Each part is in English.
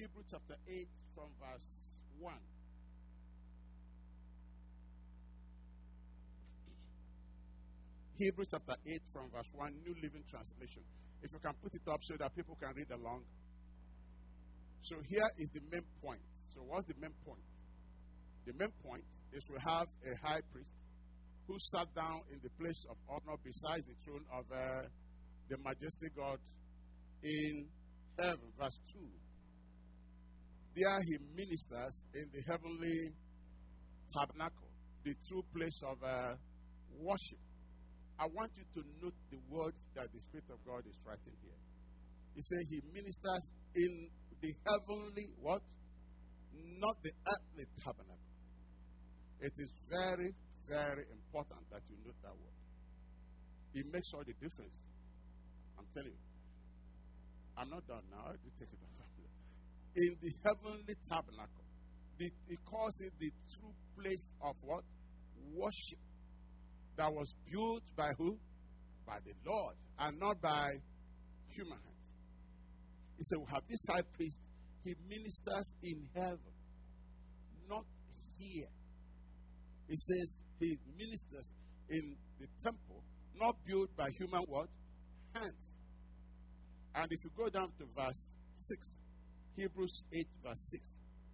Hebrews chapter 8 from verse 1. Hebrews chapter 8 from verse 1, New Living Translation. If you can put it up so that people can read along. So here is the main point. So what's the main point? The main point is we have a high priest who sat down in the place of honor beside the throne of the majestic God in heaven. Verse 2. There he ministers in the heavenly tabernacle, the true place of worship. I want you to note the words that the Spirit of God is writing here. He says he ministers in the heavenly what? Not the earthly tabernacle. It is very, very important that you note that word. It makes all the difference. I'm telling you. I'm not done now. I just take it off. In the heavenly tabernacle. He calls it the true place of what? Worship. That was built by who? By the Lord, and not by human hands. He said, we have this high priest. He ministers in heaven, not here. He says he ministers in the temple, not built by human what? Hands. And if you go down to verse 6, Hebrews 8 verse 6.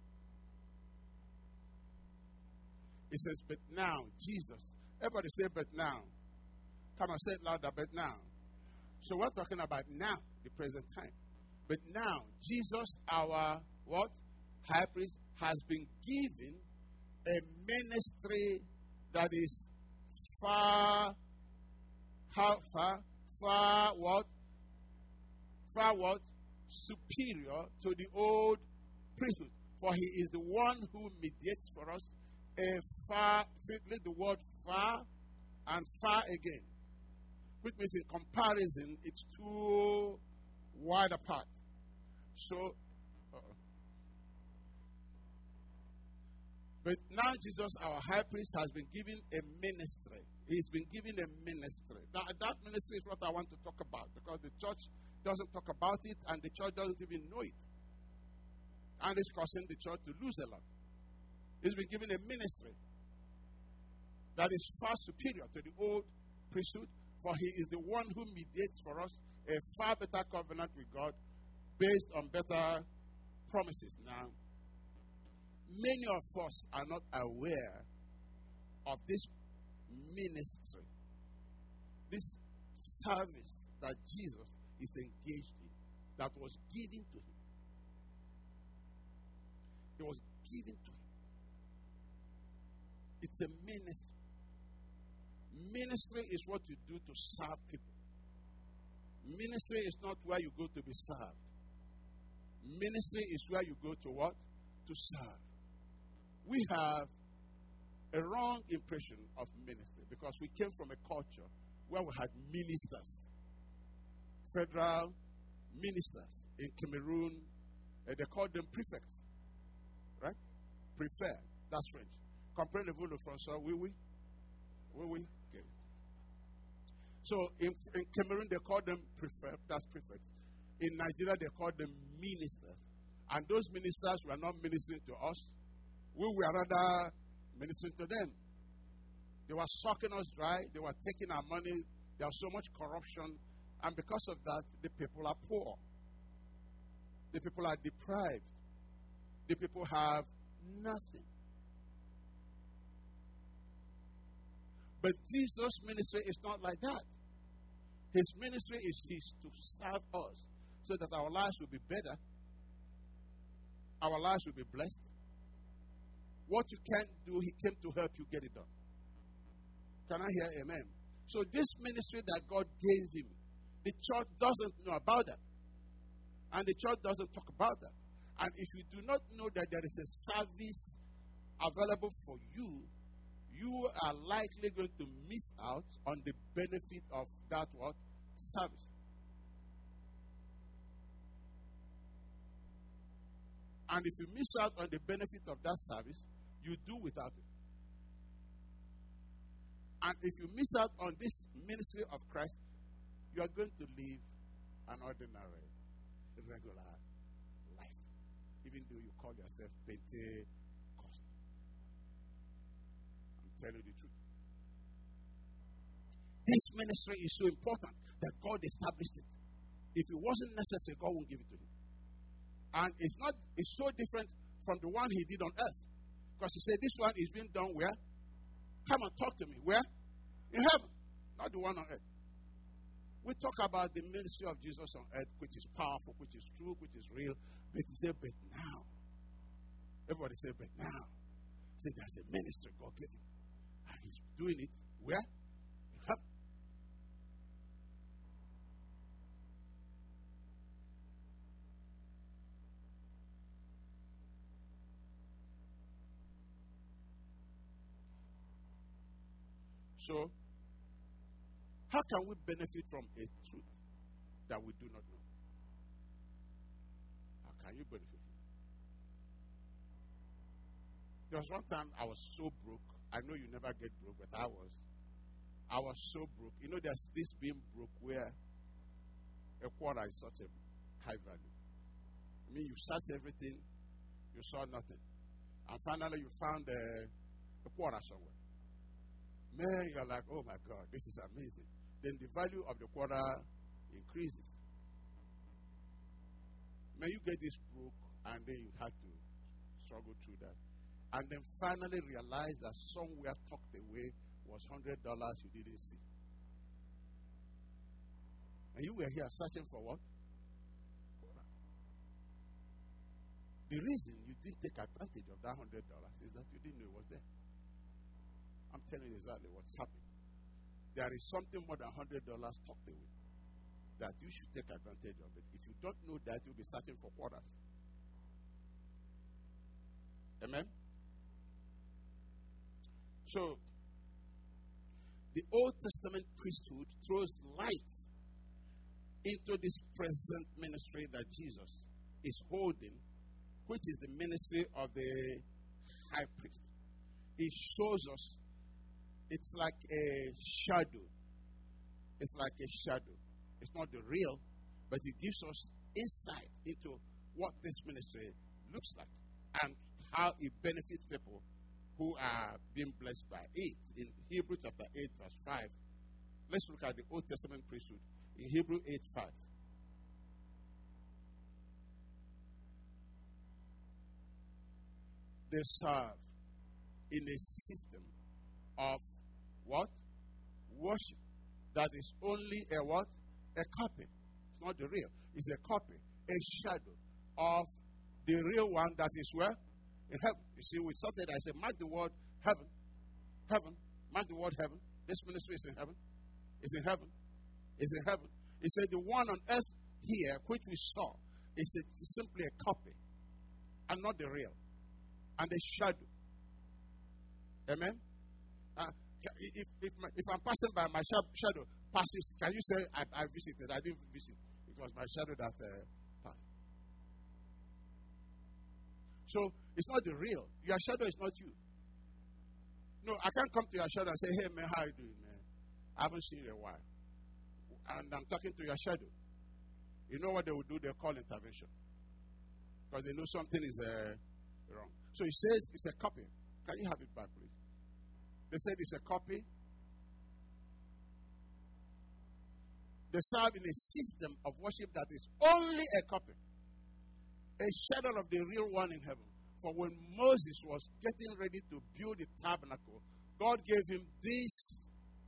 It says, but now, Jesus. Everybody say, but now. Come on, say it louder, but now. So we're talking about now, the present time. But now, Jesus, our what? High priest, has been given a ministry that is far what? Far what? Superior to the old priesthood. For he is the one who mediates for us a far, simply the word far and far again. Which means in comparison, it's too wide apart. So, but now Jesus, our high priest, has been given a ministry. He's been given a ministry. That ministry is what I want to talk about, because the church doesn't talk about it and the church doesn't even know it. And it's causing the church to lose a lot. He's been given a ministry that is far superior to the old priesthood, for he is the one who mediates for us a far better covenant with God based on better promises. Now, many of us are not aware of this ministry, this service that Jesus is engaged in, that was given to him. It was given to him. It's a ministry. Ministry is what you do to serve people. Ministry is not where you go to be served. Ministry is where you go to what? To serve. We have a wrong impression of ministry because we came from a culture where we had ministers, federal ministers. In Cameroon, they called them prefects, right? Prefect, that's French. Comprenez-vous le français? Oui, oui. Oui, oui. Okay. So in Cameroon, they call them prefect, that's prefects. In Nigeria, they call them ministers. And those ministers were not ministering to us. We were rather ministering to them. They were sucking us dry. They were taking our money. There was so much corruption. And because of that, the people are poor. The people are deprived. The people have nothing. But Jesus' ministry is not like that. His ministry is to serve us so that our lives will be better. Our lives will be blessed. What you can't do, he came to help you get it done. Can I hear amen? So this ministry that God gave him, the church doesn't know about that. And the church doesn't talk about that. And if you do not know that there is a service available for you, you are likely going to miss out on the benefit of that what? Service. And if you miss out on the benefit of that service, you do without it. And if you miss out on this ministry of Christ, you are going to live an ordinary, regular life. even though you call yourself Pentecostal. I'm telling you the truth. This ministry is so important that God established it. If it wasn't necessary, God won't give it to him. And it's so different from the one he did on earth. Because he said, this one is being done where? Come and talk to me. Where? In heaven. Not the one on earth. We talk about the ministry of Jesus on earth, which is powerful, which is true, which is real. But he said, but now. Everybody say, but now. Say, there's a ministry God gave him. And he's doing it where? In heaven. So, how can we benefit from a truth that we do not know? How can you benefit from it? There was one time I was so broke. I know you never get broke, but I was so broke. You know, there's this being broke where a quarter is such a high value. I mean, you searched everything, you saw nothing. And finally you found a quarter somewhere. Man, you're like, oh my God, this is amazing. Then the value of the quarter increases. Man, you get this broke, and then you had to struggle through that. And then finally realize that somewhere tucked away was $100 you didn't see. And you were here searching for what? The reason you didn't take advantage of that $100 is that you didn't know it was there. I'm telling you exactly what's happening. There is something more than $100 tucked away that you should take advantage of it. If you don't know that, you'll be searching for quarters. Amen? So, the Old Testament priesthood throws light into this present ministry that Jesus is holding, which is the ministry of the high priest. It shows us. It's like a shadow. It's like a shadow. It's not the real, but it gives us insight into what this ministry looks like and how it benefits people who are being blessed by it. In Hebrew chapter 8, verse 5, let's look at the Old Testament priesthood. In Hebrew 8:5. They serve in a system of what? Worship. That is only a what? A copy. It's not the real. It's a copy, a shadow of the real one that is where? In heaven. You see, we started, I said, mark the word heaven. Heaven. Mark the word heaven. This ministry is in heaven. It's in heaven. It's in heaven. He said the one on earth here, which we saw, is simply a copy and not the real. And a shadow. Amen? If I'm passing by, my shadow passes, can you say, I visited? I didn't visit. It was my shadow that passed. So, it's not the real. Your shadow is not you. No, I can't come to your shadow and say, hey, man, how you doing, man? I haven't seen you in a while. And I'm talking to your shadow. You know what they will do? They'll call intervention. Because they know something is wrong. So he says it's a copy. Can you have it back, please? They said it's a copy. They serve in a system of worship that is only a copy. A shadow of the real one in heaven. For when Moses was getting ready to build the tabernacle, God gave him this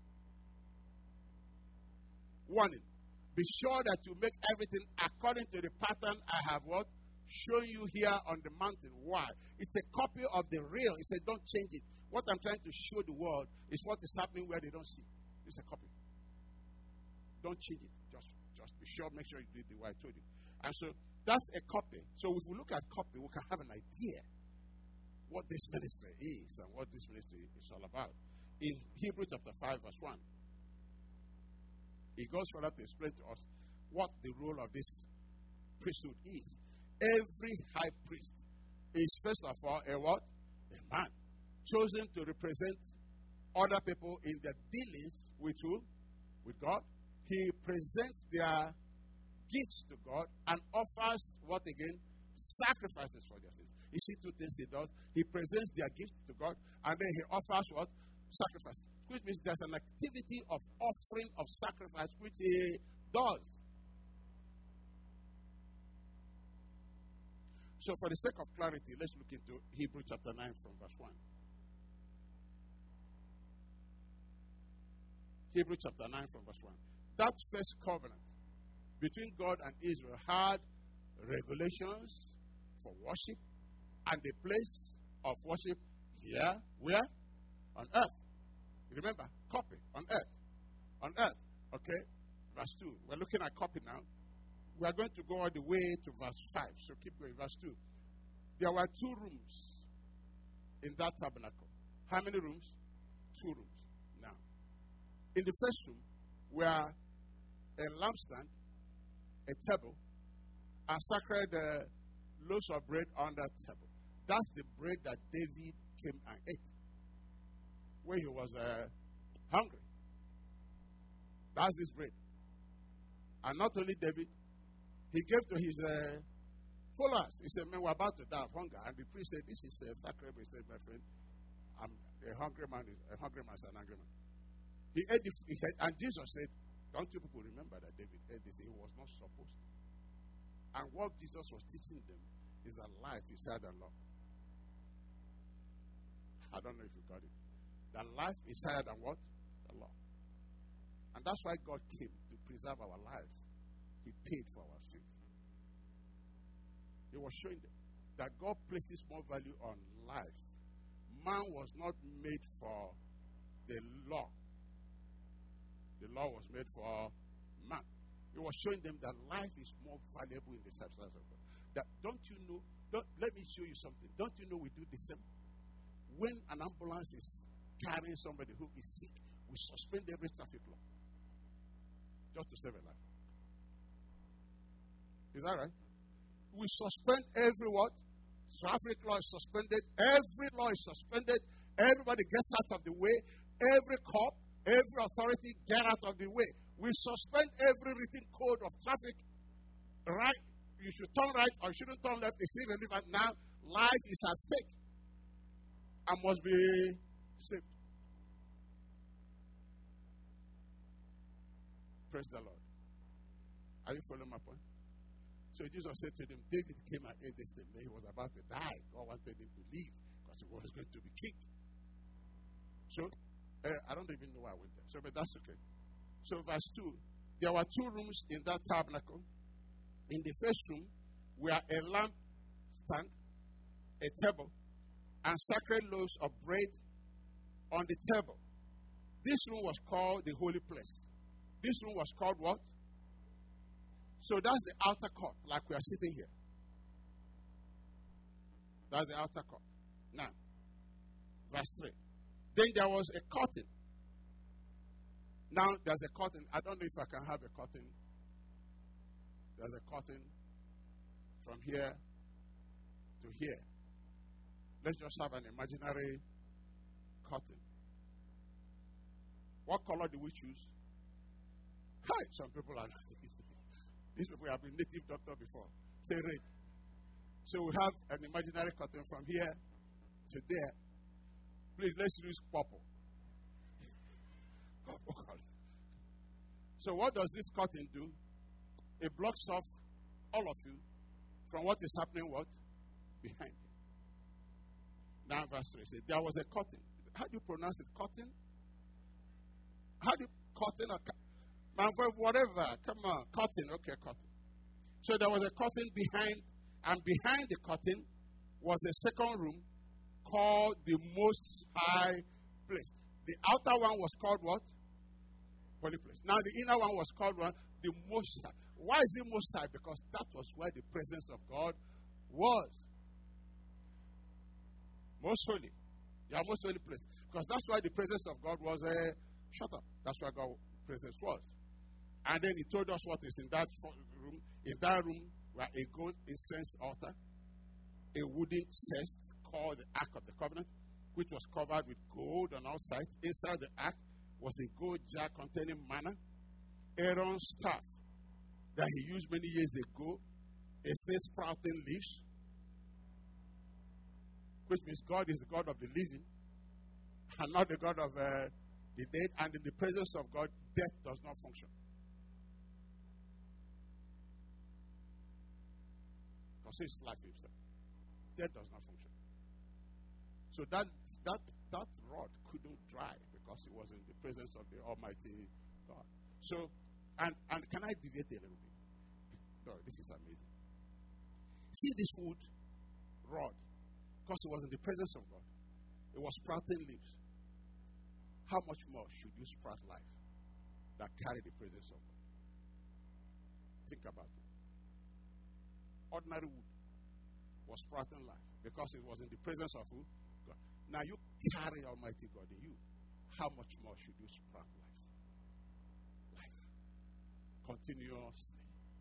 warning. Be sure that you make everything according to the pattern I have what? Shown you here on the mountain. Why? It's a copy of the real. He said, don't change it. What I'm trying to show the world is what is happening where they don't see. It's a copy. Don't change it. Just be sure, make sure you do it the way I told you. And so that's a copy. So if we look at copy, we can have an idea what this ministry is and what this ministry is all about. In Hebrews chapter 5, verse 1, he goes further to explain to us what the role of this priesthood is. Every high priest is first of all a what? A man. Chosen to represent other people in their dealings with who? With God. He presents their gifts to God and offers what again? sacrifices for their sins. You see two things he does. He presents their gifts to God, and then he offers what? Sacrifice. Which means there's an activity of offering of sacrifice which he does. So for the sake of clarity, let's look into Hebrews chapter 9 from verse 1. Hebrews chapter 9 from verse 1. That first covenant between God and Israel had regulations for worship and the place of worship here, where? On earth. Remember, copy, on earth. On earth. Okay? Verse 2. We're looking at copy now. We are going to go all the way to verse 5. So keep going. Verse 2. There were 2 rooms in that tabernacle. How many rooms? 2 rooms. Now, in the first room were a lampstand, a table, and sacred loaves of bread on that table. That's the bread that David came and ate when he was hungry. That's this bread. And not only David, he gave to his followers. He said, "Man, we're about to die of hunger." And the priest said, "This is sacred." He said, "My friend, a hungry man is an angry man." He ate and Jesus said, "Don't you people remember that David ate this? He was not supposed to." And what Jesus was teaching them is that life is higher than law. I don't know if you got it. That life is higher than what? The law. And that's why God came to preserve our life. He paid for our sins. He was showing them that God places more value on life. Man was not made for the law. The law was made for man. He was showing them that life is more valuable in the substance of God. That don't you know? Let me show you something. Don't you know we do the same? When an ambulance is carrying somebody who is sick, we suspend every traffic law just to save a life. Is that right? We suspend every what? Traffic law is suspended. Every law is suspended. Everybody gets out of the way. Every cop, every authority get out of the way. We suspend every written code of traffic. Right? You should turn right or you shouldn't turn left. It's irrelevant now. Life is at stake and must be saved. Praise the Lord. Are you following my point? So Jesus said to them, David came and ate this thing. He was about to die. God wanted him to leave because he was going to be king. So, I don't even know why I went there. So, but that's okay. So, verse 2. There were 2 rooms in that tabernacle. In the first room were a lamp stand, a table, and sacred loaves of bread on the table. This room was called the holy place. This room was called what? So that's the outer court, like we are sitting here. That's the outer court. Now, verse 3. Then there was a curtain. Now there's a curtain. I don't know if I can have a curtain. There's a curtain from here to here. Let's just have an imaginary curtain. What color do we choose? Hi, some people are. These people have been native doctor before. Say red. So we have an imaginary curtain from here to there. Please, let's use purple. So what does this curtain do? It blocks off all of you from what is happening what? Behind you. Now verse 3 says, there was a curtain. How do you pronounce it? Curtain? How do you curtain or whatever. Come on. Curtain. Okay, curtain. So there was a curtain behind, and behind the curtain was a second room called the Most High Place. The outer one was called what? Holy Place. Now the inner one was called what? The Most High. Why is it Most High? Because that was where the presence of God was. Most holy. Yeah, most holy place. Because that's why the presence of God was shut up. That's why God's presence was. And then he told us what is in that room. In that room were a gold incense altar, a wooden chest called the Ark of the Covenant, which was covered with gold on all sides. Inside the ark was a gold jar containing manna, Aaron's staff that he used many years ago, a still sprouting leaves, which means God is the God of the living and not the God of the dead. And in the presence of God, death does not function. Because it's life himself. Death does not function. So that rod couldn't dry because it was in the presence of the Almighty God. So, and can I deviate a little bit? No, this is amazing. See this wood rod, because it was in the presence of God. It was sprouting leaves. How much more should you sprout life that carry the presence of God? Think about it. Ordinary wood was sprouting life because it was in the presence of who? God. Now you carry Almighty God in you. How much more should you sprout life? Life. Continuously.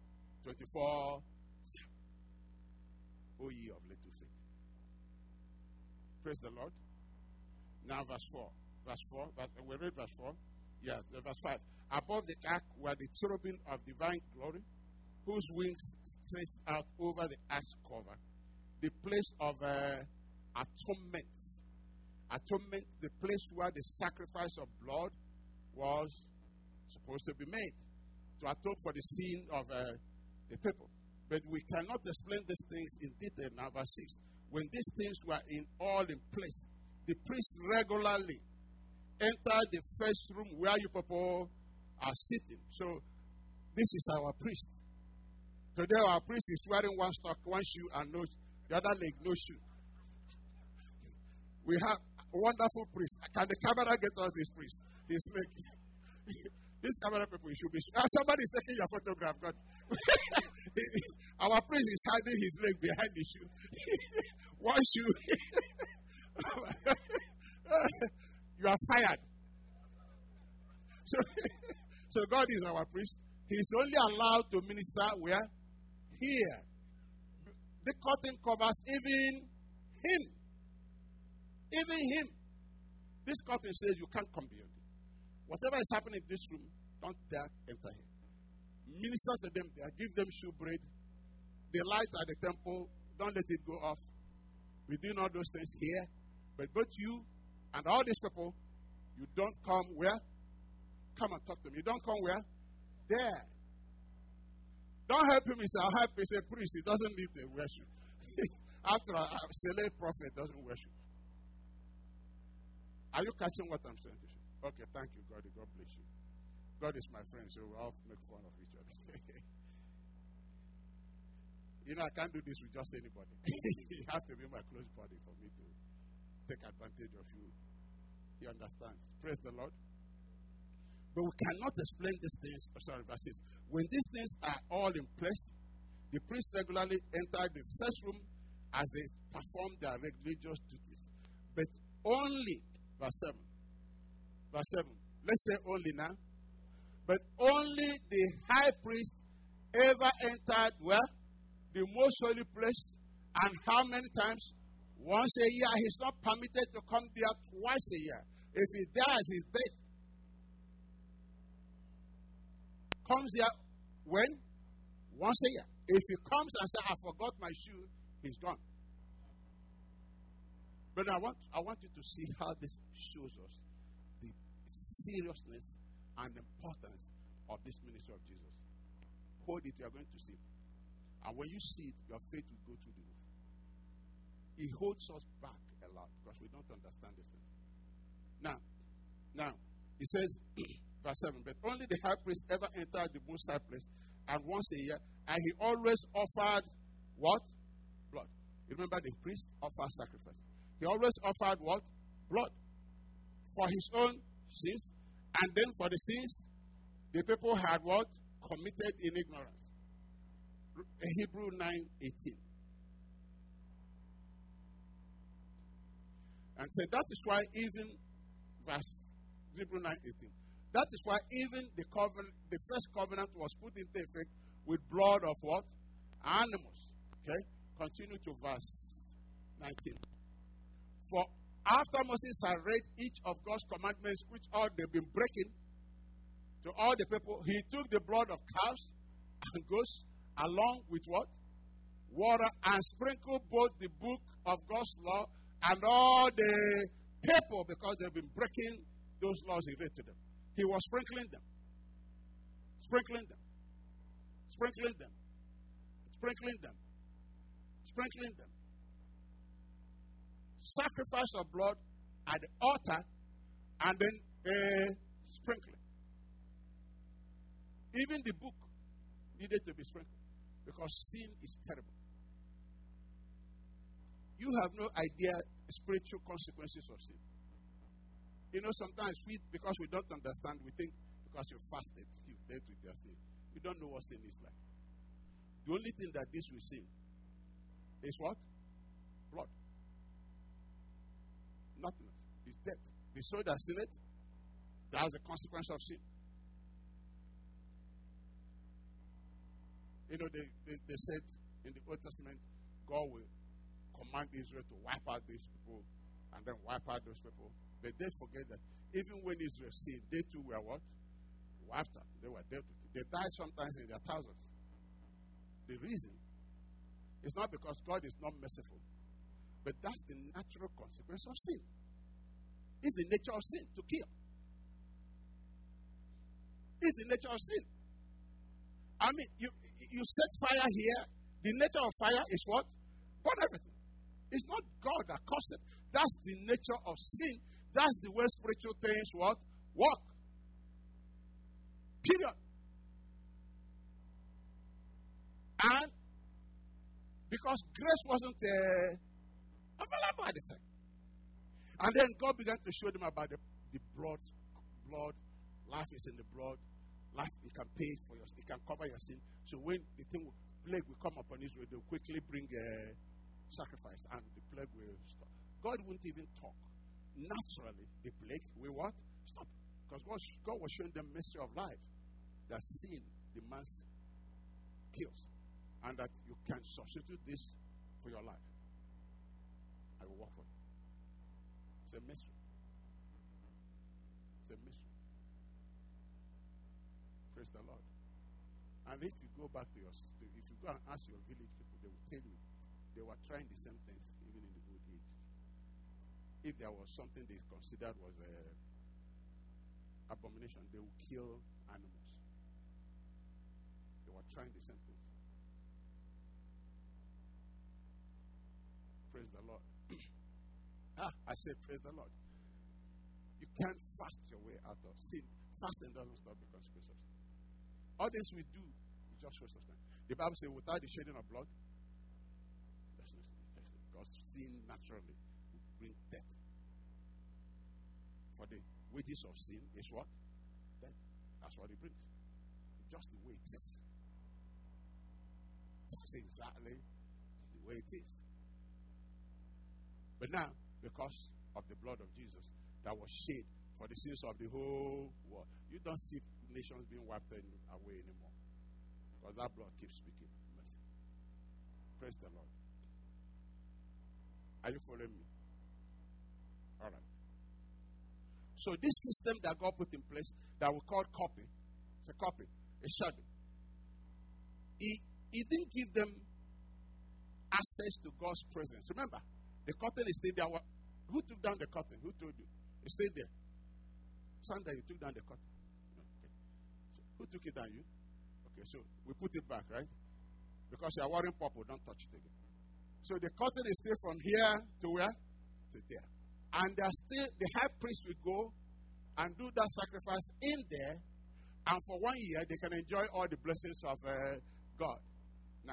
24/7. O ye of little faith. Praise the Lord. Now verse 4. Verse 4. We read verse 4. Yes, verse 5. Above the ark were the cherubim of divine glory, whose wings stretched out over the ark's cover, the place of atonement. Atonement, the place where the sacrifice of blood was supposed to be made to atone for the sin of the people. But we cannot explain these things in detail now. Verse 6. When these things were all in place, the priest regularly entered the first room where you people are sitting. So this is our priest. Today our priest is wearing one sock, one shoe, and the other leg, no shoe. We have a wonderful priest. Can the camera get us this priest? His leg. This camera people should be. Somebody is taking your photograph. God. Our priest is hiding his leg behind the shoe. One shoe. You are fired. So God is our priest. He is only allowed to minister where? Here. The curtain covers even him. Even him. This curtain says you can't come beyond it. Whatever is happening in this room, don't dare enter here. Minister to them there. Give them showbread. The light at the temple, don't let it go off. We're doing all those things here. But both you and all these people, you don't come where? Come and talk to me. You don't come where? There. Don't help him. He said, I'll help him. He said, priest, he doesn't need the worship. After all, a Select prophet doesn't worship. Are you catching what I'm saying to you? Okay, thank you, God. God bless you. God is my friend, so we all make fun of each other. You know, I can't do this with just anybody. You have to be my close buddy for me to take advantage of you. He understands. Praise the Lord. But we cannot explain these things. Verses. When these things are all in place, the priests regularly enter the first room as they perform their religious duties. But only, verse 7. Verse 7. Let's say only now. But only the high priest ever entered where? The most holy place. And how many times? Once a year. He's not permitted to come there twice a year. If he dies, he's dead. Comes there when? Once a year. If he comes and says, I forgot my shoe, he's gone. But I want you to see how this shows us the seriousness and importance of this ministry of Jesus. Hold it, you are going to see it. And when you see it, your faith will go through the roof. He holds us back a lot because we don't understand these things. Now, he says, verse 7, but only the high priest ever entered the most high place, and once a year, and he always offered what? Blood. You remember the priest offered sacrifice. He always offered what? Blood. For his own sins, and then for the sins the people had what? Committed in ignorance. Hebrews 9:18. And said that is why even verse Hebrews 9:18. That is why even the first covenant was put into effect with blood of what? Animals. Okay? Continue to verse 19. For after Moses had read each of God's commandments, which all they've been breaking to all the people, he took the blood of cows and goats along with what? Water, and sprinkled both the book of God's law and all the people, because they've been breaking those laws he read to them. He was sprinkling them. Sprinkling them. Sprinkling them. Sprinkling them. Sprinkling them. Sacrifice of blood at the altar, and then sprinkling. Even the book needed to be sprinkled, because sin is terrible. You have no idea spiritual consequences of sin. You know, sometimes because we don't understand, we think because you fasted, you've dealt with your sin. We don't know what sin is like. The only thing that this will sin is what? Blood. Nothing else. It's death. The soul that sinned, that's the consequence of sin. You know, they said in the Old Testament, God will command Israel to wipe out these people and then wipe out those people. But they forget that even when Israel sinned, they too were what? Wiped out. They were dealt with. They died sometimes in their thousands. The reason is not because God is not merciful, but that's the natural consequence of sin. It's the nature of sin to kill. It's the nature of sin. I mean, you set fire here. The nature of fire is what? Burn everything. It's not God that caused it. That's the nature of sin. That's the way spiritual things what? Work. Period. And because grace wasn't available at the time. And then God began to show them about the blood. Life is in the blood. Life, it can pay for your, it can cover your sin. So when the plague will come upon Israel, they'll quickly bring a sacrifice and the plague will stop. God wouldn't even talk. Naturally, the plague will what? Stop. Because God was showing them mystery of life. That sin demands kills. And that you can substitute this for your life. I will work for it. It's a mystery. It's a mystery. Praise the Lord. And if you go back to if you go and ask your village people, they will tell you they were trying the same things even in the old age. If there was something they considered was a abomination, they would kill animals. They were trying the same things. Praise the Lord. I said praise the Lord. You can't fast your way out of sin. Fasting doesn't stop the consequences of sin. All this we do is just waste of time. The Bible says without the shedding of blood, there's no sin. Because sin naturally will bring death. For the wages of sin is what? Death. That's what it brings. It's just the way it is. That's exactly the way it is. But now, because of the blood of Jesus that was shed for the sins of the whole world, you don't see nations being wiped away anymore. Because that blood keeps speaking mercy. Praise the Lord. Are you following me? All right. So this system that God put in place that we call copy, it's a copy, a shadow. He didn't give them access to God's presence. Remember, the curtain is still there. Who took down the curtain? Who told you? It stayed there. Sunday, you took down the curtain. Okay. So who took it down? You? Okay, so we put it back, right? Because you are wearing purple, don't touch it again. So the curtain is still from here to where? To there. And the high priest will go and do that sacrifice in there, and for 1 year they can enjoy all the blessings of God. Now,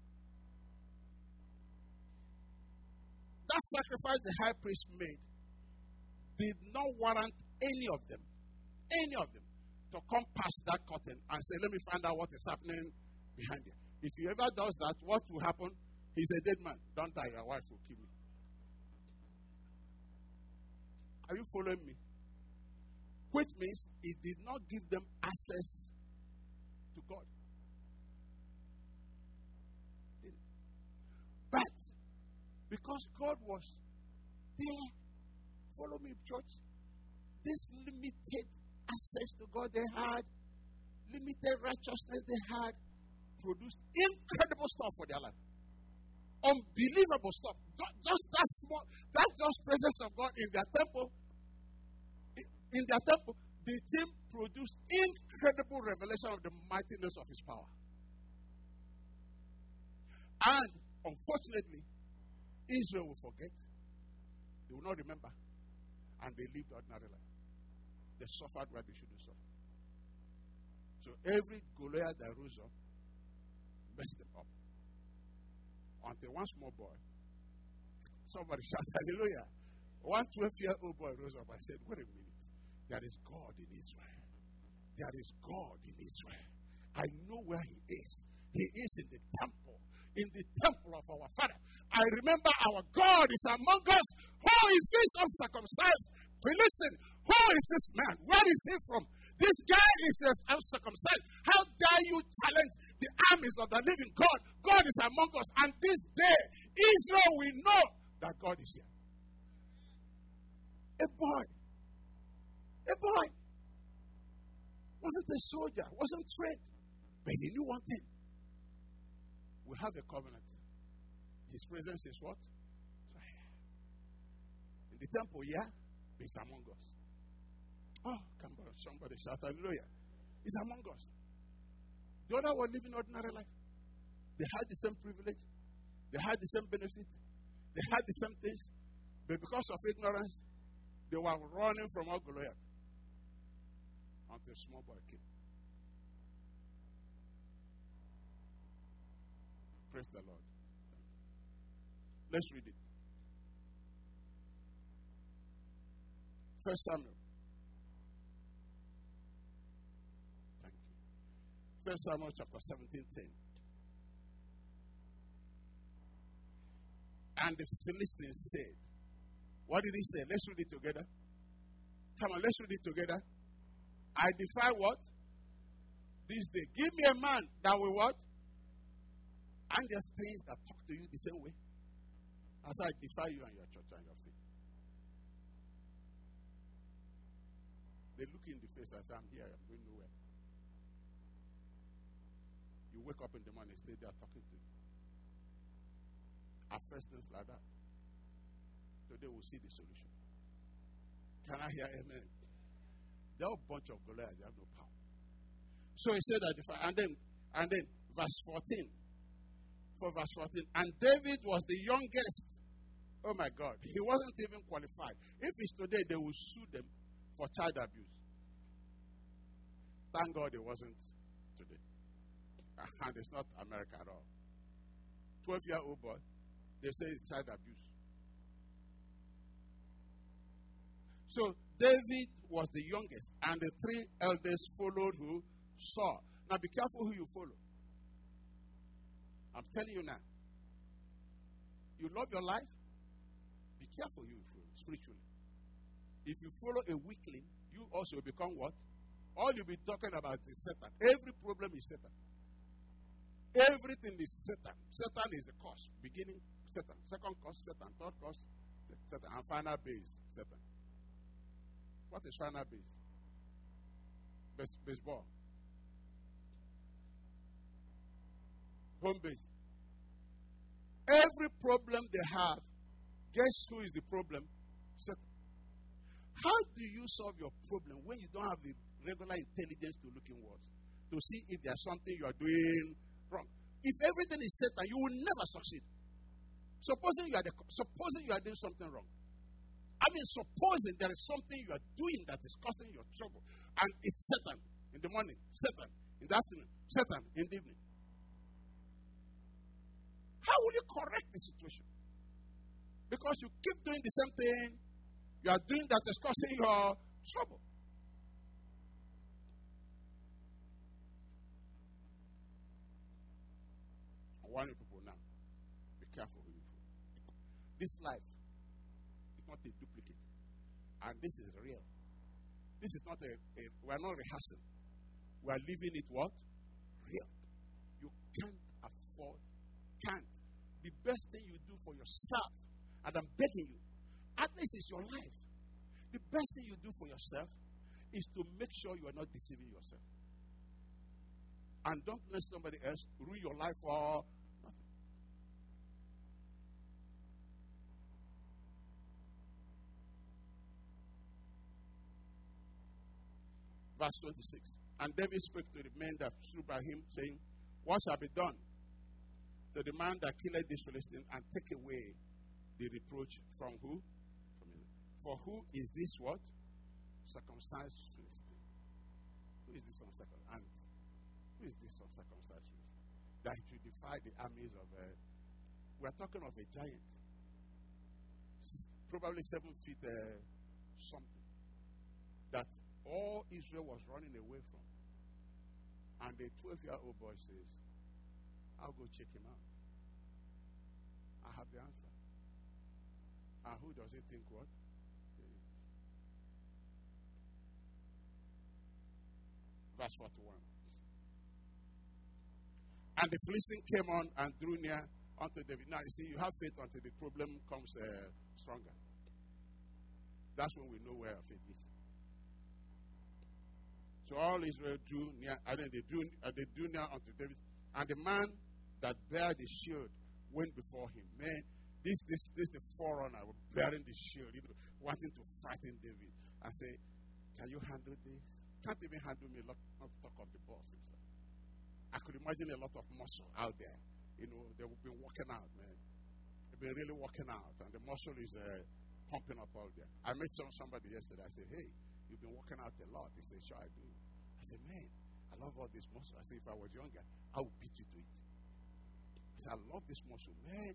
that sacrifice the high priest made did not warrant any of them, to come past that curtain and say, let me find out what is happening behind it. If he ever does that, what will happen? He's a dead man. Don't die, your wife will kill me. Are you following me? Which means it did not give them access to God. But because God was there, follow me, church, this limited access to God they had, limited righteousness they had, produced incredible stuff for their life. unbelievable stuff. Just that small, that just presence of God in their temple. In their temple, the team produced incredible revelation of the mightiness of his power. And unfortunately, Israel will forget. They will not remember. And they lived ordinary life. They suffered where they shouldn't suffer. So every Goliath that rose up messed them up. Until one small boy, somebody shouts hallelujah. One 12-year-old boy rose up and said, wait a minute. There is God in Israel. There is God in Israel. I know where he is. He is in the temple. In the temple of our Father. I remember our God is among us. Who is this uncircumcised Philistine? Who is this man? Where is he from? This guy is uncircumcised. How dare you challenge the armies of the living God? God is among us. And this day, Israel will know that God is here. A boy. Wasn't a soldier. Wasn't trained. But he knew one thing. We have a covenant. His presence is what? In the temple, yeah, but he's among us. Oh, come on, somebody shout hallelujah. He's among us. The other were living ordinary life. They had the same privilege. They had the same benefit. They had the same things. But because of ignorance, they were running from our Goliath until a small boy came. Praise the Lord. Let's read it. 1 Samuel. Thank you. 1 Samuel chapter 17:10. And the Philistines said, what did he say? Let's read it together. Come on, let's read it together. I defy what? This day. Give me a man that will what? And there's things that talk to you the same way. As I defy you and your church and your faith. They look you in the face and say, I'm here, I'm going nowhere. You wake up in the morning, stay there talking to you. At first things like that. Today we'll see the solution. Can I hear amen? There are a bunch of Goliaths, they have no power. So he said that, and then verse 14. For verse 14, and David was the youngest. Oh my God, he wasn't even qualified. If it's today, they will sue them for child abuse. Thank God it wasn't today. And it's not America at all. 12-year-old boy, they say it's child abuse. So David was the youngest, and the three elders followed who? Saul. Now be careful who you follow. I'm telling you now. You love your life? Be careful who you follow spiritually. If you follow a weakling, you also become what? All you'll be talking about is Satan. Every problem is Satan. Everything is Satan. Satan is the cause. Beginning, Satan. Second cause, Satan. Third cause, Satan. And final base, Satan. What is final base? Baseball. Home base. Every problem they have, guess who is the problem? Satan. How do you solve your problem when you don't have the regular intelligence to look inwards to see if there's something you are doing wrong? If everything is Satan, you will never succeed. Supposing you are doing something wrong. I mean, supposing there is something you are doing that is causing your trouble, and it's Satan in the morning, Satan in the afternoon, Satan in the evening. How will you correct the situation? Because you keep doing the same thing you are doing that is causing your trouble. I want you people now, be careful who you follow. This life is not a duplicate. And this is real. This is not we are not rehearsing. We are living it what? Real. You can't afford, the best thing you do for yourself, and I'm begging you, at least it's your life. The best thing you do for yourself is to make sure you are not deceiving yourself. And don't let somebody else ruin your life for nothing. Verse 26. And David spoke to the men that stood by him, saying, what shall be done to the man that killed this Philistine, and take away the reproach from who? From him. For who is this what? Circumcised Philistine. Who is this uncircumcised? And who is this uncircumcised Philistine? That he should defy the armies of we are talking of a giant. Probably 7 feet something. That all Israel was running away from. And the 12-year-old boy says, I'll go check him out. I have the answer. And who does he think what? Verse 41. And the Philistine came on and drew near unto David. Now, you see, you have faith until the problem comes stronger. That's when we know where our faith is. So all Israel drew near, and then they drew near unto David. And the man that bare the shield went before him. Man, this the forerunner bearing the shield, wanting to frighten David. And say, can you handle this? Can't even handle me, not to talk of the boss himself. I could imagine a lot of muscle out there. They've been working out, man. They've been really working out. And the muscle is pumping up all there. I met somebody yesterday. I said, hey, you've been working out a lot. He said, sure, I do. I said, man, I love all this muscle. I said, if I was younger, I would beat you to it. I said, I love this muscle, man.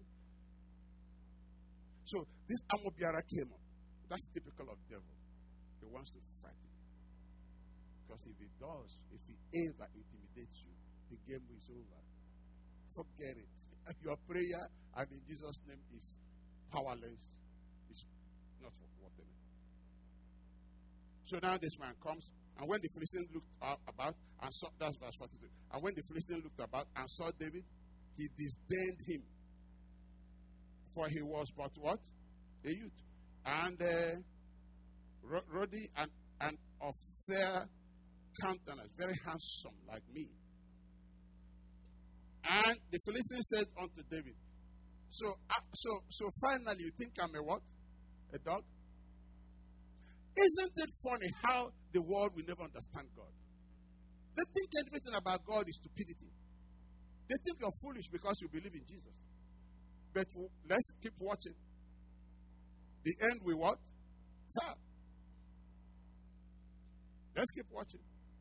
So this Amobiara came up. That's typical of the devil. He wants to frighten you. Because if he does, if he ever intimidates you, the game is over. Forget it. Your prayer and in Jesus' name is powerless. It's not worth it. So now this man comes, and when the Philistine looked about and saw, that's verse 42. And when the Philistine looked about and saw David, he disdained him. For he was but what? A youth. And ruddy and of fair countenance, very handsome like me. And the Philistine said unto David, so finally you think I'm a what? A dog? Isn't it funny how the world will never understand God? They think everything about God is stupidity. They think you're foolish because you believe in Jesus. But let's keep watching. The end will what? Tell. Let's keep watching.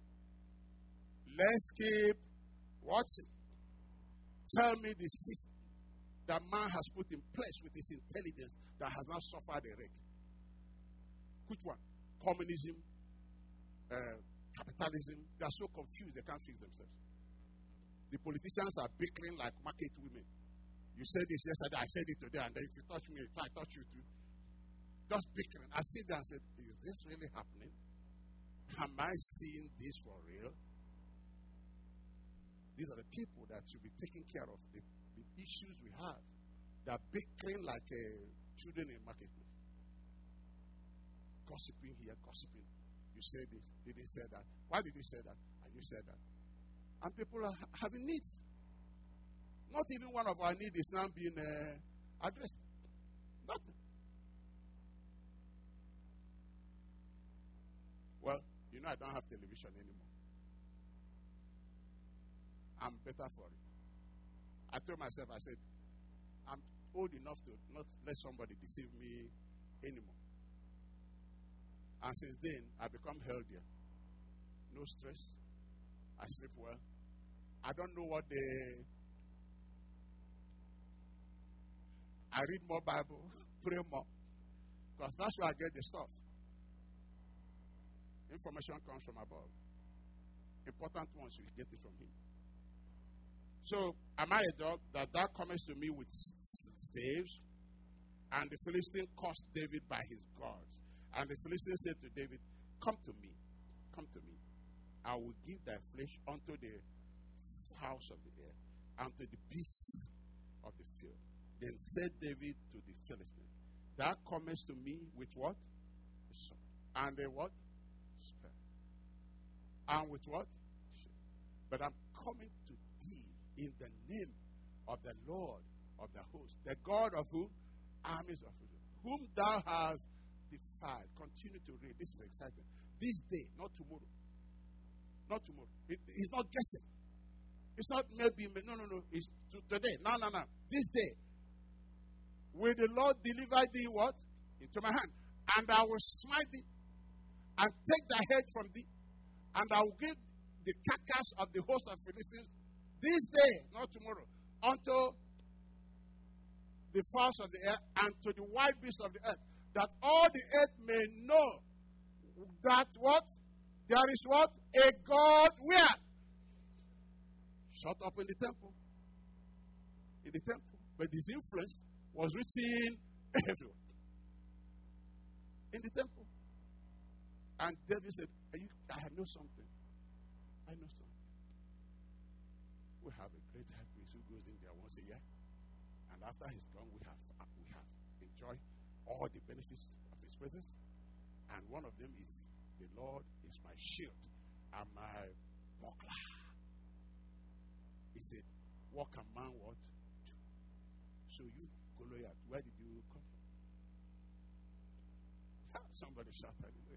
Let's keep watching. Tell me the system that man has put in place with his intelligence that has not suffered a wreck. Which one? Communism, capitalism. They are so confused they can't fix themselves. The politicians are bickering like market women. You said this yesterday, I said it today, and then if you touch me, I touch you too. Just bickering. I sit there and said, is this really happening? Am I seeing this for real? These are the people that should be taking care of the issues we have. They are bickering like children in marketplace. Gossiping here, gossiping. You said this, they didn't say that. Why did you say that? And you said that. And people are having needs. Not even one of our needs is now being addressed. Nothing. Well, I don't have television anymore. I'm better for it. I told myself, I said, I'm old enough to not let somebody deceive me anymore. And since then, I become healthier. No stress. I sleep well. I don't know what I read more Bible, pray more. Because that's where I get the stuff. Information comes from above. Important ones, you get it from him. So, am I a dog that thou comest to me with staves? And the Philistine cursed David by his gods. And the Philistine said to David, come to me. I will give thy flesh unto the fowls of the air, and to the beasts of the field. Then said David to the Philistine, thou comest to me with what? A sword. And a what? Spear. And with what? Shield. But I'm coming to in the name of the Lord of the host, the God of whom? Armies of Israel, whom thou hast defied. Continue to read. This is exciting. This day, not tomorrow. Not tomorrow. He's not guessing. It's not maybe. No. It's today. No. This day. Will the Lord deliver thee what? Into my hand. And I will smite thee and take thy head from thee. And I will give the carcass of the host of Philistines this day, not tomorrow, unto the fowls of the air and to the wild beasts of the earth, that all the earth may know that what? There is what? A God where? Shut up in the temple. In the temple. But his influence was reaching everywhere. In the temple. And David said, I know something. I know something. We have a great high priest who goes in there once a year. And after he's gone, we have enjoyed all the benefits of his presence. And one of them is the Lord is my shield and my buckler. He said, what can man what do? So you, Goliath, where did you come from? Somebody shout anyway.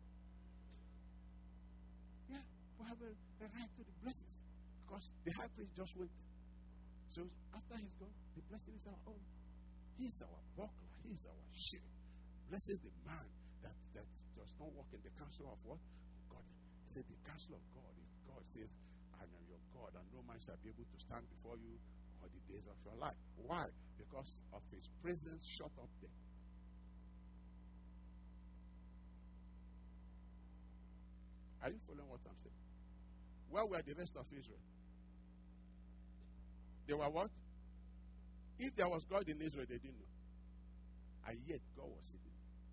Yeah, we have a right to the blessings because the high priest just went. So after he's gone, the blessing is our own. He's our buckler. He's our shield. Blesses the man that does not walk in the counsel of what? God. He said the counsel of God is God says, I am your God, and no man shall be able to stand before you all the days of your life. Why? Because of his presence shut up there. Are you following what I'm saying? Where were the rest of Israel? They were what? If there was God in Israel, they didn't know. And yet God was sitting.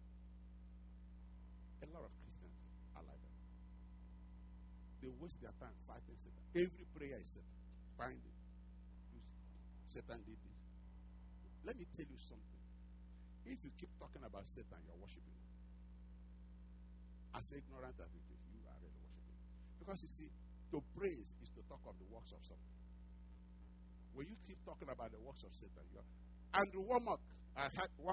A lot of Christians are like that. They waste their time fighting Satan. Every prayer is Satan. Find it. Satan did this. Let me tell you something. If you keep talking about Satan, you're worshiping him. As ignorant as it is, you are really worshiping him. Because you see, to praise is to talk of the works of something. When you keep talking about the works of Satan, you're Andrew Womack. I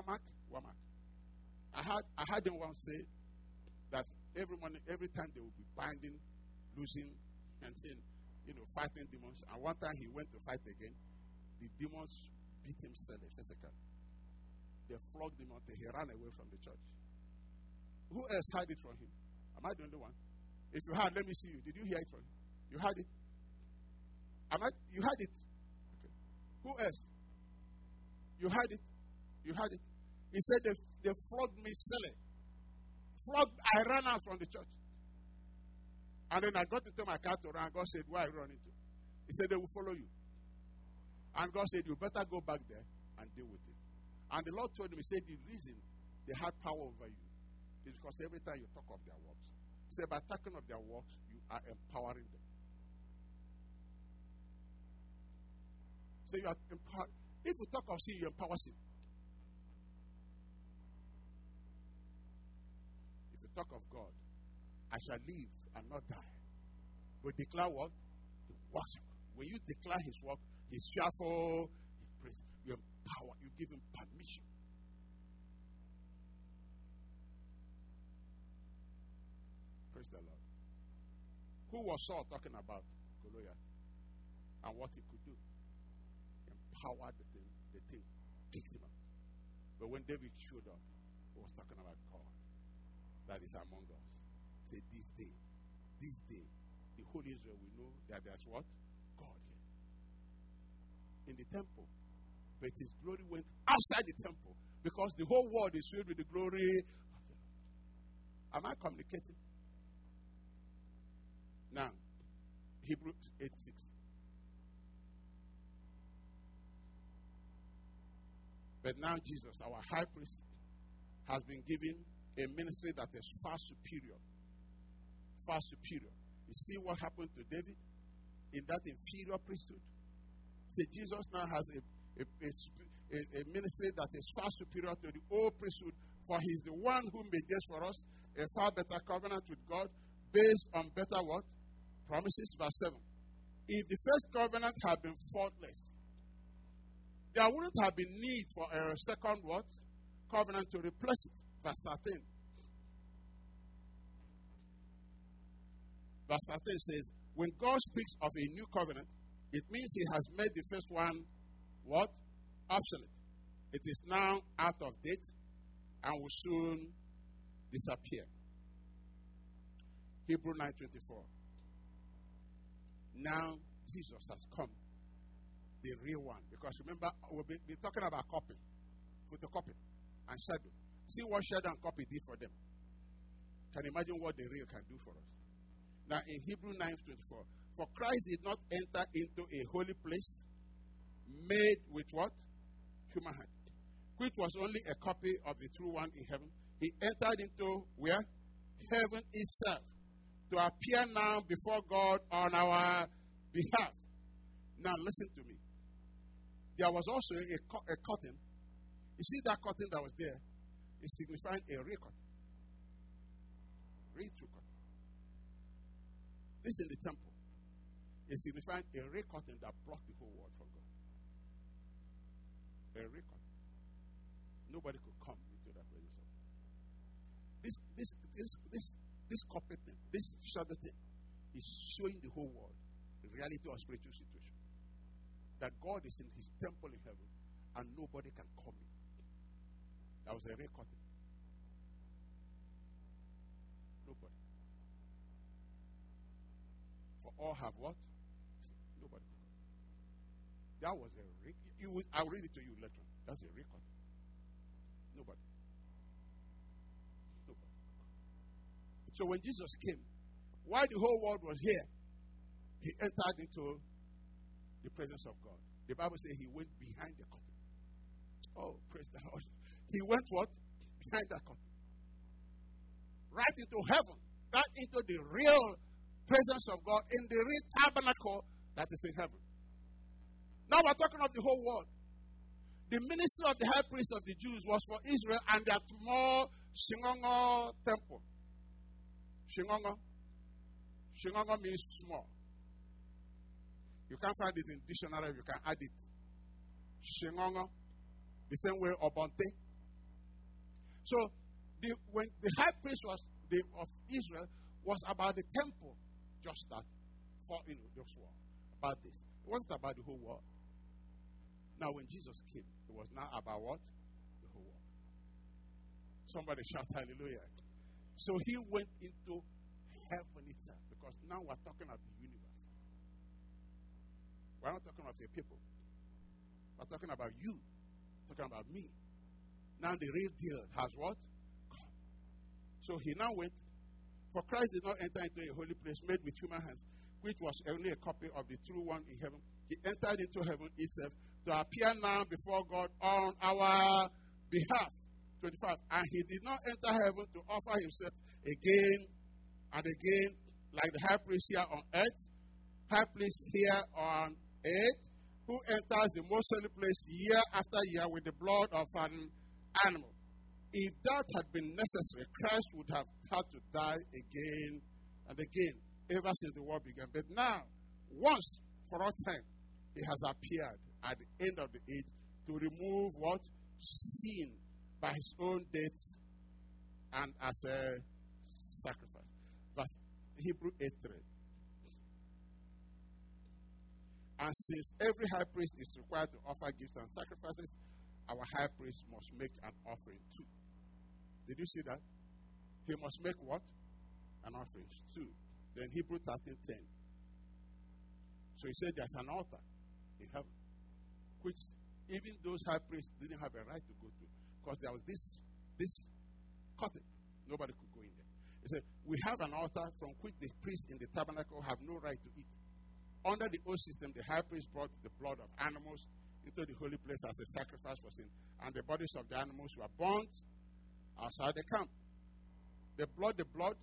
heard him once say that every time they will be binding, losing, and then fighting demons. And one time he went to fight again, the demons beat him physically. They flogged him until he ran away from the church. Who else heard it from him? Am I the only one? If you heard, let me see you. Did you hear it from him? You heard it? You heard it? Okay. Who else? You heard it? You heard it? He said they flogged me silly. I ran out from the church. And then I got into my car to run. God said, where are you running to? He said, they will follow you. And God said, you better go back there and deal with it. And the Lord told him, he said, the reason they had power over you is because every time you talk of their works. He said, by talking of their works, you are empowering them. So you are empowered. If you talk of sin, you empower sin. If you talk of God, I shall live and not die. But declare what? The works. When you declare his work, he's fearful, you empower, you give him permission. Praise the Lord. Who was Saul talking about? Goliath. And what he could do. Empowered the thing kicked him out. But when David showed up, he was talking about God that is among us. Say, this day, the whole Israel will know that there's what? God here. In the temple. But his glory went outside the temple because the whole world is filled with the glory of the Lord. Am I communicating? Now, Hebrews 8:6. But now Jesus, our high priest, has been given a ministry that is far superior. Far superior. You see what happened to David in that inferior priesthood? See, Jesus now has a ministry that is far superior to the old priesthood, for he is the one who made this for us, a far better covenant with God, based on better what? Promises. Verse 7. If the first covenant had been faultless, there wouldn't have been need for a second what? Covenant to replace it. Verse 13. Verse 13 says, when God speaks of a new covenant, it means he has made the first one what? Obsolete. It is now out of date and will soon disappear. Hebrews 9:24. Now Jesus has come, the real one. Because remember, we've been talking about copy, photocopy, and shadow. See what shadow and copy did for them. Can you imagine what the real can do for us? Now in Hebrews 9:24, for Christ did not enter into a holy place made with what? Human hand, which was only a copy of the true one in heaven. He entered into where? Heaven itself, to appear now before God on our behalf. Now listen to me. There was also a curtain. You see that curtain that was there? It signified a real curtain. Real true curtain. This in the temple. It signified a real curtain that blocked the whole world from God. A real curtain. Nobody could come into that presence of God. This copy thing, this shadow thing, is showing the whole world the reality of spiritual situation. That God is in his temple in heaven and nobody can come in. That was a real curtain. Nobody. For all have what? Nobody. That was a real. I'll read it to you later. That's a real curtain. Nobody. So when Jesus came, while the whole world was here, he entered into the presence of God. The Bible says he went behind the curtain. Oh, praise the Lord. He went what? Behind that curtain. Right into heaven. That into the real presence of God in the real tabernacle that is in heaven. Now we're talking of the whole world. The ministry of the high priest of the Jews was for Israel and that more Shingongo temple. Shingongo. Shingongo means small. You can't find it in dictionary, you can add it. Shingongo. The same way Obonte. So when the high priest of Israel was about the temple, just that, for just about this. It wasn't about the whole world. Now when Jesus came, it was now about what? The whole world. Somebody shout hallelujah. So he went into heaven itself, because now we're talking of the universe. We're not talking of a people. We're talking about you. Talking about me. Now the real deal has what? Come. So he now went. For Christ did not enter into a holy place made with human hands, which was only a copy of the true one in heaven. He entered into heaven itself to appear now before God on our behalf. 25. And he did not enter heaven to offer himself again and again, like the high priest here on earth, high priest here on earth, who enters the most holy place year after year with the blood of an animal. If that had been necessary, Christ would have had to die again and again, ever since the world began. But now, once for all time, he has appeared at the end of the age to remove what? Sin by his own death and as a sacrifice. Verse Hebrews 8:3. And since every high priest is required to offer gifts and sacrifices, our high priest must make an offering too. Did you see that? He must make what? An offering too. Then Hebrews 13:10. So he said there's an altar in heaven, which even those high priests didn't have a right to go to, because there was this curtain. Nobody could go in there. He said, we have an altar from which the priests in the tabernacle have no right to eat. Under the old system, the high priest brought the blood of animals into the holy place as a sacrifice for sin, and the bodies of the animals were burnt outside the camp. They brought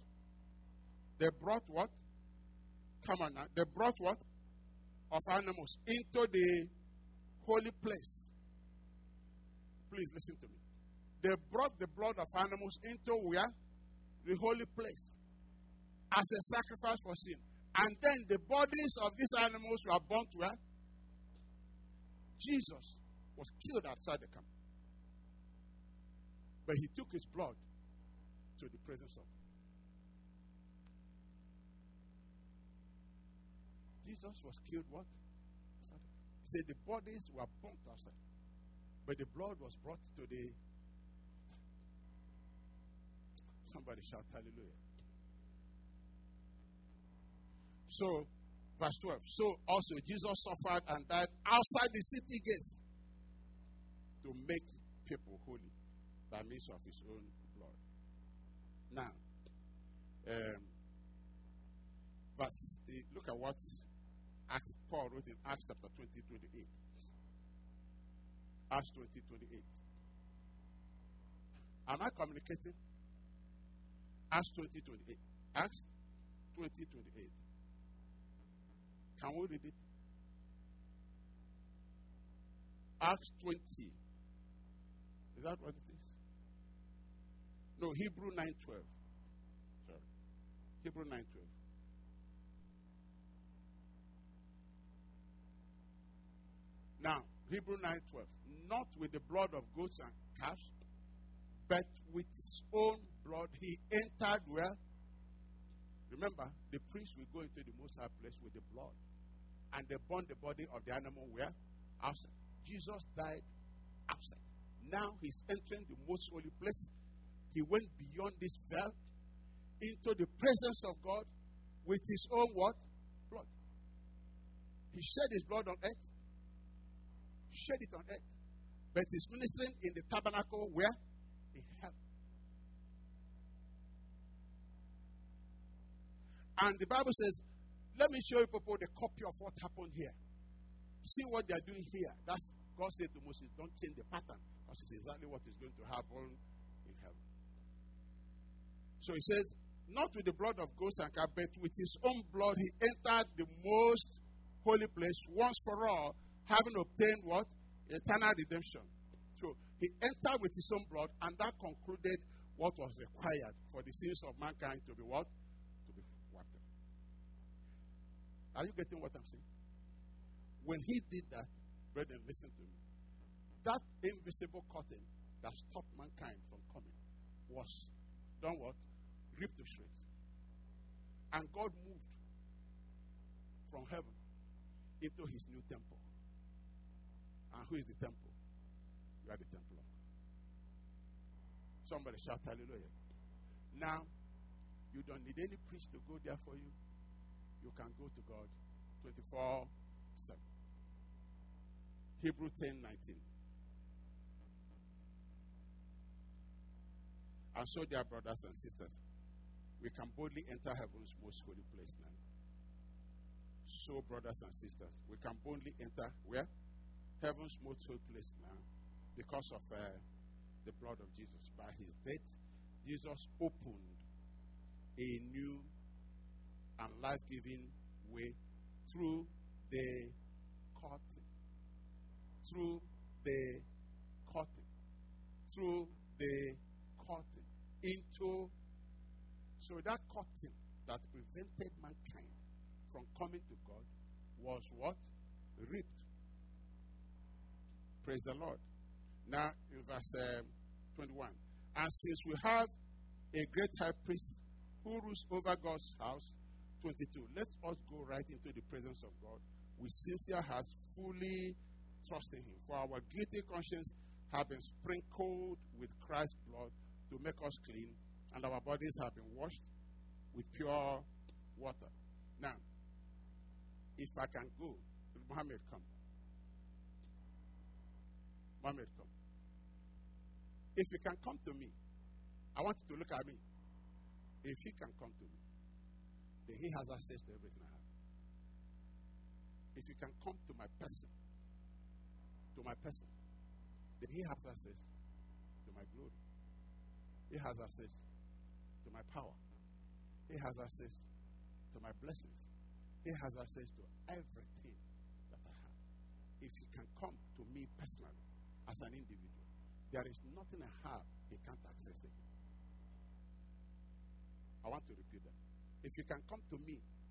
what? Come on now. They brought what? Of animals into the holy place. Please listen to me. They brought the blood of animals into where? The holy place as a sacrifice for sin. And then the bodies of these animals were burnt where? Jesus was killed outside the camp. But he took his blood to the presence of God. Jesus was killed what? He said the bodies were burnt outside, but the blood was brought to the... Somebody shout hallelujah. So, verse 12. So also Jesus suffered and died outside the city gates to make people holy by means of his own blood. Now, look at what Paul wrote in Acts chapter 20:28. Acts 20:28. Am I communicating? Acts 20:28. Acts 20:28. Can we read it? Acts 20. Is that what it is? No, Hebrew 9:12. Sorry. Hebrew 9:12. Now, Hebrew 9:12. Not with the blood of goats and calves, but with his own blood he entered where? Remember, the priest will go into the most high place with the blood. And they burn the body of the animal where? Outside. Jesus died outside. Now he's entering the most holy place. He went beyond this veil into the presence of God with his own what? Blood. He shed his blood on earth. Shed it on earth. But he's ministering in the tabernacle where? In heaven. And the Bible says, let me show you people the copy of what happened here. See what they are doing here. That's God said to Moses, don't change the pattern. Because it's exactly what is going to happen in heaven. So he says, not with the blood of goats and calves, but with his own blood he entered the most holy place once for all, having obtained what? Eternal redemption. So he entered with his own blood, and that concluded what was required for the sins of mankind to be what? To be wiped out. Are you getting what I'm saying? When he did that, brethren, listen to me. That invisible curtain that stopped mankind from coming was done what? Ripped to shreds. And God moved from heaven into his new temple. And who is the temple? You are the temple of God. Somebody shout hallelujah. Now, you don't need any priest to go there for you. You can go to God 24/7. Hebrew 10:19. And so, dear brothers and sisters, we can boldly enter heaven's most holy place now. So, brothers and sisters, we can boldly enter where? Heaven's most holy place now because of the blood of Jesus. By his death, Jesus opened a new and life-giving way through the curtain. Through the curtain. Through the curtain. Into... So that curtain that prevented mankind from coming to God was what? Ripped. Praise the Lord. Now, in verse 21. And since we have a great high priest who rules over God's house, 22. Let us go right into the presence of God with sincere hearts, fully trusting him. For our guilty conscience have been sprinkled with Christ's blood to make us clean, and our bodies have been washed with pure water. Now, if I can go, Muhammad, come. Muhammad, come. If you can come to me, I want you to look at me. If he can come to me, then he has access to everything I have. If you can come to my person, then he has access to my glory. He has access to my power. He has access to my blessings. He has access to everything that I have. If he can come to me personally, as an individual, there is nothing I have he can't access it. I want to repeat that. If you can come to me,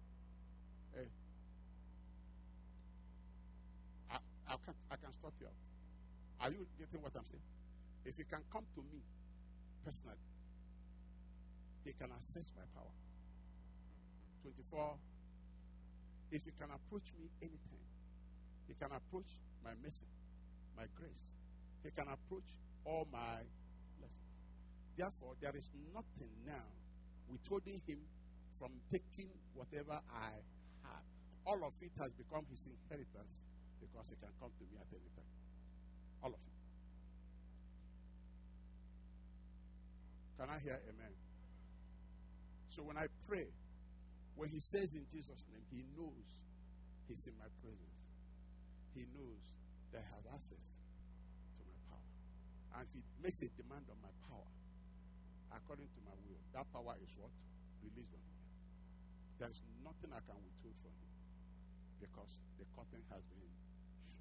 I can stop you out. Are you getting what I'm saying? If you can come to me personally, he can access my power 24/7. if he can approach me anytime, he can approach my mercy, my grace. He can approach all my blessings. Therefore, there is nothing now withholding him from taking whatever I have. All of it has become his inheritance because he can come to me at any time. All of it. Can I hear amen? So when I pray, when he says in Jesus' name, he knows he's in my presence. He knows that he has access to my power. And if he makes a demand on my power, according to my will, that power is what? Released on him. There is nothing I can withhold from him because the curtain has been shut.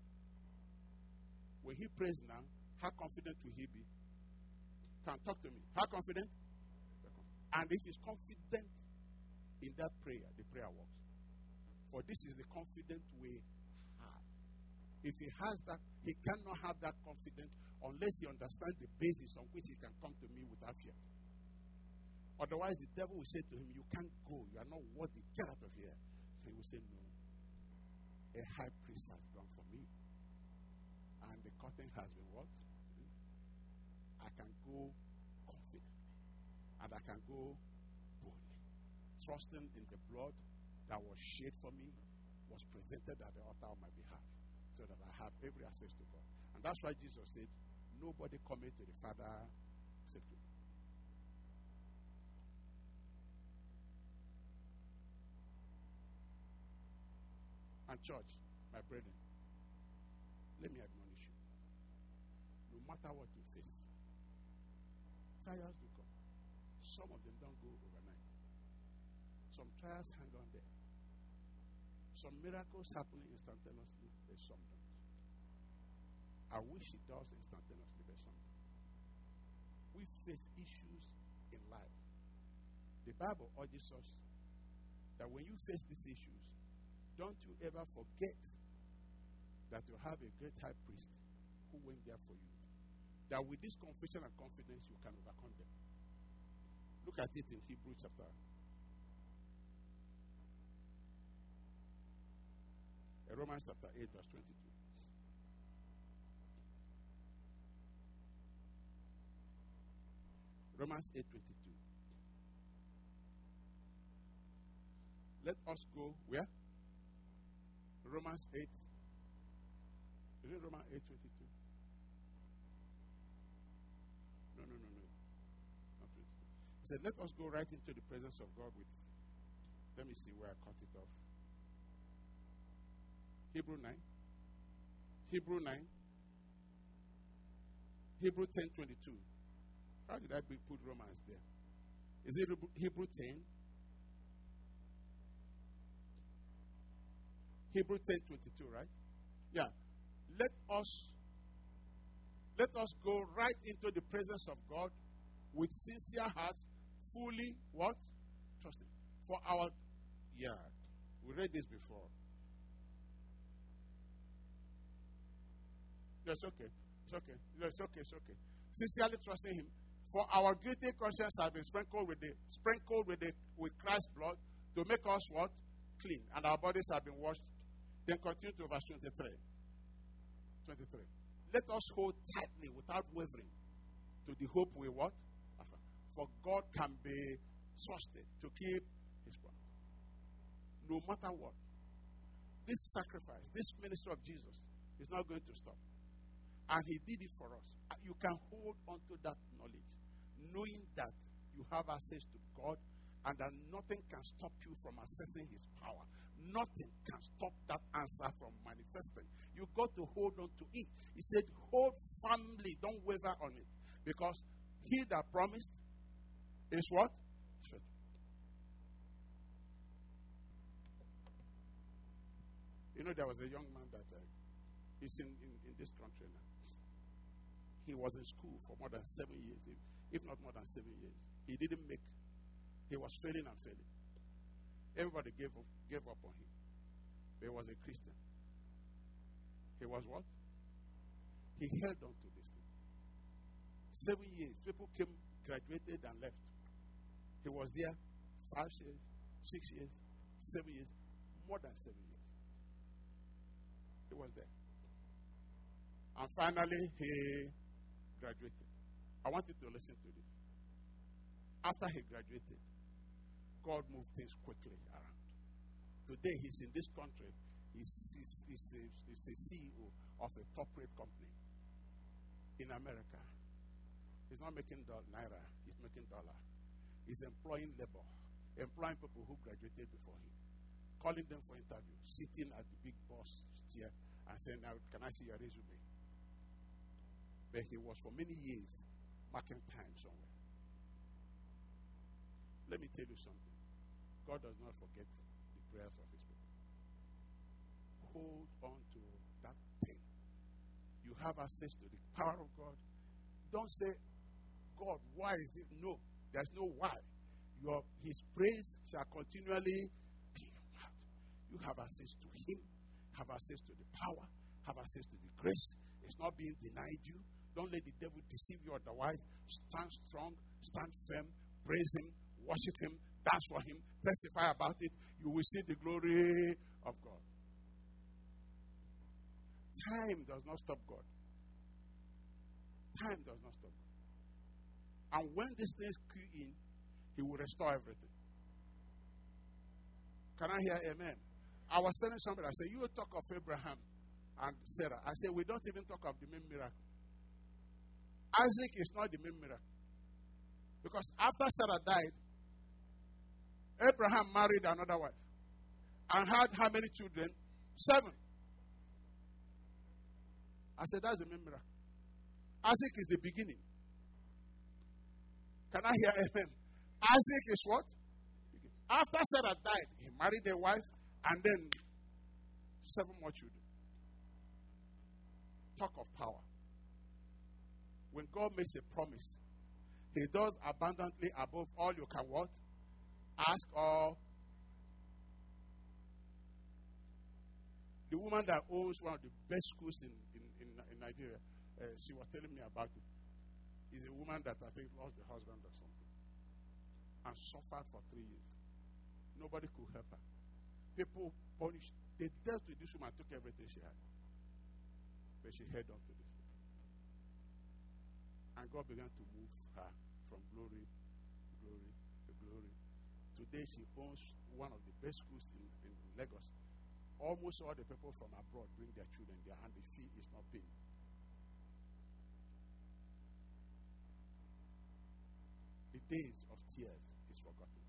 When he prays now, how confident will he be? Can talk to me. How confident? And if he's confident in that prayer, the prayer works. For this is the confident we have. If he has that, he cannot have that confidence unless he understands the basis on which he can come to me without fear. Otherwise, the devil will say to him, you can't go. You are not worthy. Get out of here. So he will say, no. A high priest has gone for me. And the curtain has been what? I can go confidently. And I can go boldly. Trusting in the blood that was shed for me, was presented at the altar on my behalf, so that I have every access to God. And that's why Jesus said, nobody coming to the Father except through me. And church, my brethren, let me admonish you. No matter what you face, trials will come. Some of them don't go overnight. Some trials hang on there. Some miracles happen instantaneously, but some don't. I wish it does instantaneously, but some don't. We face issues in life. The Bible urges us that when you face these issues, don't you ever forget that you have a great high priest who went there for you. That with this confession and confidence, you can overcome them. Look at it in Hebrews chapter. Romans chapter 8, verse 22. Romans 8, 22. Let us go where? Romans 8. Is it Romans 8, 22? No. Not 22. He said, let us go right into the presence of God with, let me see where I cut it off. Hebrew 9. Hebrew 9. Hebrew 10, 22. How did I put Romans there? Is it Hebrew 10? Hebrew 10, 22, right? Yeah. Let us go right into the presence of God with sincere hearts, fully what? Trusting. For our, we read this before. It's okay. It's okay. Sincerely trusting Him. For our guilty conscience has been sprinkled with Christ's blood to make us what? Clean. And our bodies have been washed. Then continue to verse 23. Let us hold tightly without wavering to the hope we what? For God can be trusted to keep His promise. No matter what. This sacrifice, this ministry of Jesus is not going to stop. And He did it for us. You can hold on to that knowledge, knowing that you have access to God and that nothing can stop you from accessing His power. Nothing can stop that answer from manifesting. You got to hold on to it. He said, hold firmly, don't waver on it. Because He that promised is what? You know, there was a young man that is in this country now. He was in school for more than 7 years, if not more than 7 years. He didn't make. He was failing and failing. Everybody gave up on him. But he was a Christian. He was what? He held on to this thing. 7 years. People came, graduated, and left. He was there 5 years, 6 years, 7 years. more than 7 years. He was there. And finally, he graduated. I want you to listen to this. After he graduated, God moved things quickly around. Today, he's in this country. He's a CEO of a top-rate company in America. He's not making naira. He's making dollar. He's employing labor, employing people who graduated before him, calling them for interview, sitting at the big boss chair and saying, "Now, can I see your resume?" But he was for many years marking time somewhere. Let me tell you something. God does not forget the prayers of his people. Hold on to that thing. You have access to the power of God. Don't say, "God, why is this?" No, there's no why. His praise shall continually be in your mouth. You have access to him, have access to the power, have access to the grace. It's not being denied you. Don't let the devil deceive you otherwise. Stand strong, stand firm, praise him, worship him, dance for him, testify about it. You will see the glory of God. Time does not stop God. Time does not stop God. And when these things cue in, he will restore everything. Can I hear amen? I was telling somebody, I said, you talk of Abraham and Sarah. I said, we don't even talk of the main miracle. Isaac is not the main miracle. Because after Sarah died, Abraham married another wife and had how many children? 7. I said, that's the main miracle. Isaac is the beginning. Can I hear amen? Isaac is what? After Sarah died, he married a wife and then 7 more children. Talk of power. When God makes a promise, he does abundantly above all you can what? Ask or. The woman that owns one of the best schools in Nigeria, she was telling me about it. Is a woman that I think lost the husband or something and suffered for 3 years. Nobody could help her. People punished. They dealt with this woman, took everything she had. But she held on to this thing. And God began to move her from glory to glory to glory. Today she owns one of the best schools in Lagos. Almost all the people from abroad bring their children there and the fee is not paid. The days of tears is forgotten.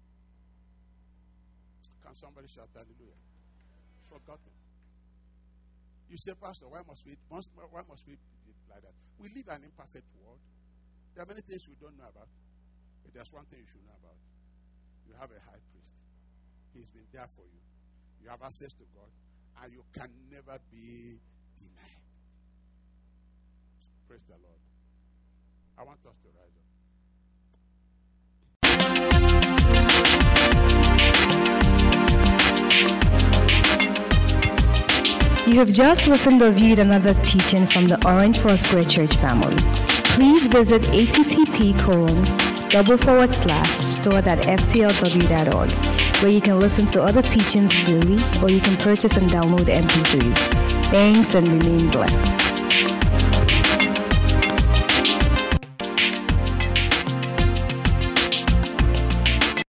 Can somebody shout hallelujah? It's forgotten. You say, Pastor, why must we be like that? We live in an imperfect world. There are many things we don't know about. But there's one thing you should know about. You have a high priest. He's been there for you. You have access to God. And you can never be denied. Praise the Lord. I want us to rise up. You have just listened or viewed another teaching from the Orange Foursquare Church family. Please visit http://store.ftlw.org, where you can listen to other teachings freely, or you can purchase and download MP3s. Thanks and remain blessed.